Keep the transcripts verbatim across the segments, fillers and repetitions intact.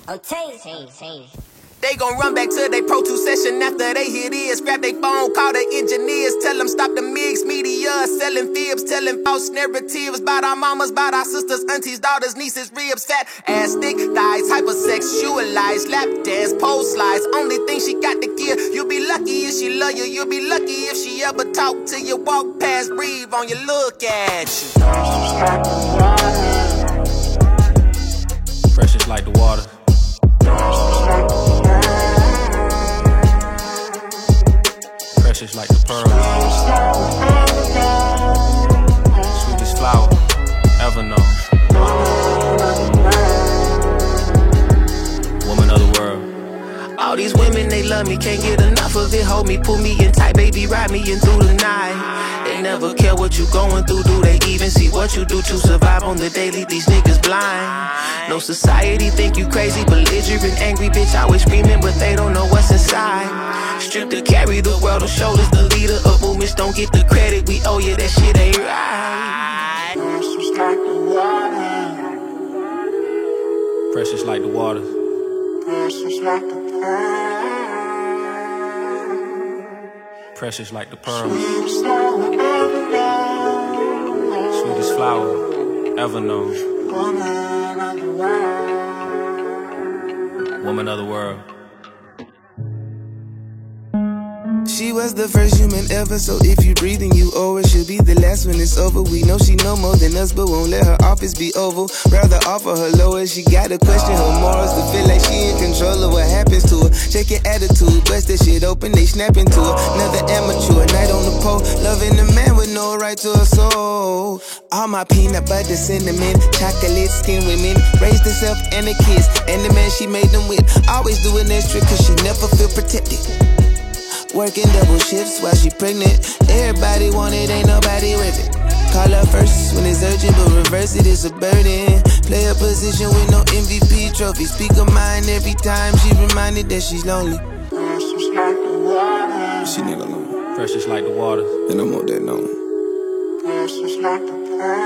Oh, Tay, Tay, Tay. They gon' run back to they Pro two session after they hit this. Grab they phone, call the engineers, tell them stop the mixed media, selling fibs, telling false narratives about our mamas, about our sisters, aunties, daughters, nieces, ribs, fat ass, thick thighs, hypersexualized, lap dance, pole slides. Only thing she got to give, you'll be lucky if she love you, you'll be lucky if she ever talk to you, walk past, breathe on you, look at you. Precious like the water. Precious like the pearls. Sweetest flower ever known. Woman of the world. All these women, they love me, can't get enough of it. Hold me, pull me in tight, baby, ride me in through the night. They never care what you going through, do they even see what you do to survive on the daily? These niggas blind. No society think you crazy, belligerent, angry bitch, always screaming, but they don't know what's inside. Stripped to carry the world on shoulders, the leader of movements don't get the credit we owe you, that shit ain't right. Precious like the water. Precious like the Precious like the pearls. Sweetest flower ever known. Woman of the world. She was the first human ever, so if you breathing, you owe her. She'll be the last when it's over. We know she know more than us, but won't let her office be oval. Rather offer her lower. She gotta question her morals to feel like she in control of what happens to her. Check your attitude, bust that shit open, they snap into her. Another amateur, night on the pole, loving a man with no right to a soul. All my peanut butter, cinnamon, chocolate skin women raised herself and the kids, and the man she made them with. Always doing extra cause she never feel protected. Working double shifts while she pregnant. Everybody want it, ain't nobody with it. Call her first when it's urgent, but reverse it, it's a burden. Play a position with no M V P trophy. Speak her mind every time she reminded that she's lonely. Precious like the water. She need alone. Precious like the water. And I want that known. Precious like the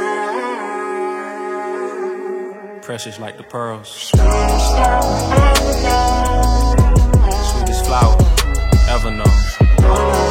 pearls. Precious like the pearls. Sweetest flower ever known. Sweetest flower ever known.